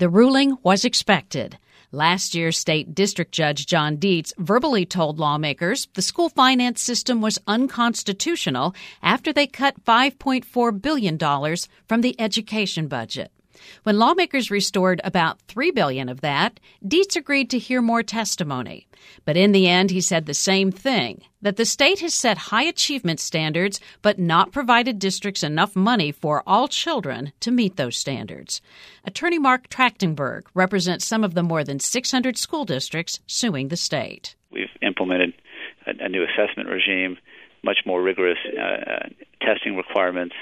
The ruling was expected. Last year, State District Judge John Dietz verbally told lawmakers the school finance system was unconstitutional after they cut $5.4 billion from the education budget. When lawmakers restored about $3 billion of that, Dietz agreed to hear more testimony. But in the end, he said the same thing, that the state has set high achievement standards but not provided districts enough money for all children to meet those standards. Attorney Mark Trachtenberg represents some of the more than 600 school districts suing the state. We've implemented a new assessment regime, much more rigorous testing requirements,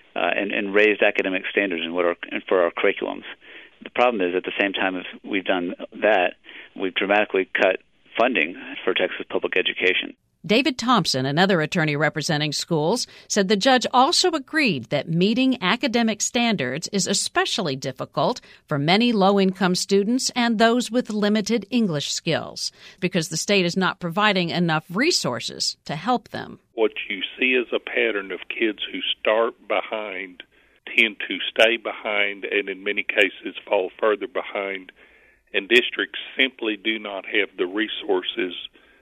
and raised academic standards for our curriculums. The problem is, at the same time as we've done that, we've dramatically cut funding for Texas public education. David Thompson, another attorney representing schools, said the judge also agreed that meeting academic standards is especially difficult for many low-income students and those with limited English skills because the state is not providing enough resources to help them. What you see is a pattern of kids who start behind tend to stay behind and in many cases fall further behind, and districts simply do not have the resources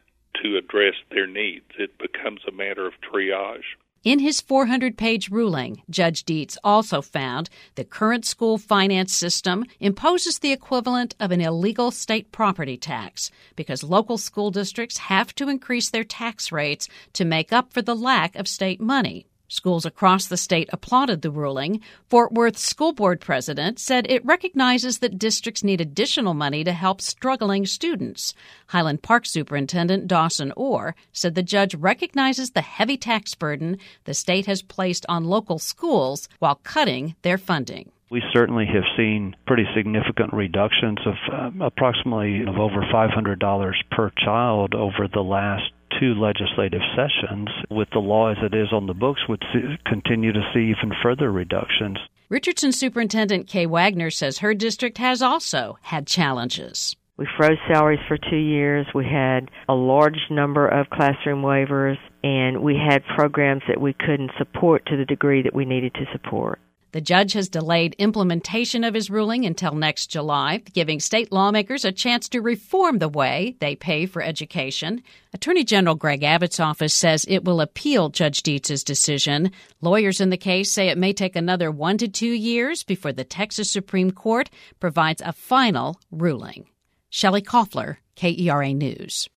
to address their needs. It becomes a matter of triage. In his 400-page ruling, Judge Dietz also found the current school finance system imposes the equivalent of an illegal state property tax because local school districts have to increase their tax rates to make up for the lack of state money. Schools across the state applauded the ruling. Fort Worth School Board president said it recognizes that districts need additional money to help struggling students. Highland Park Superintendent Dawson Orr said the judge recognizes the heavy tax burden the state has placed on local schools while cutting their funding. We certainly have seen pretty significant reductions of approximately over $500 per child over the last 2 legislative sessions. With the law as it is on the books, would continue to see even further reductions. Richardson Superintendent Kay Wagner says her district has also had challenges. We froze salaries for 2 years. We had a large number of classroom waivers, and we had programs that we couldn't support to the degree that we needed to support. The judge has delayed implementation of his ruling until next July, giving state lawmakers a chance to reform the way they pay for education. Attorney General Greg Abbott's office says it will appeal Judge Dietz's decision. Lawyers in the case say it may take another 1 to 2 years before the Texas Supreme Court provides a final ruling. Shelley Koffler, KERA News.